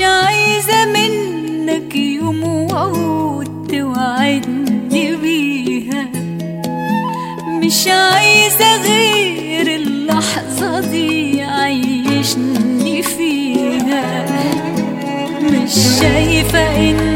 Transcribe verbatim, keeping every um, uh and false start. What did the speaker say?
عايزة منك يوم وعود توعدني بيها، مش عايزة غير اللحظة دي عيشني فيها. مش شايفة إن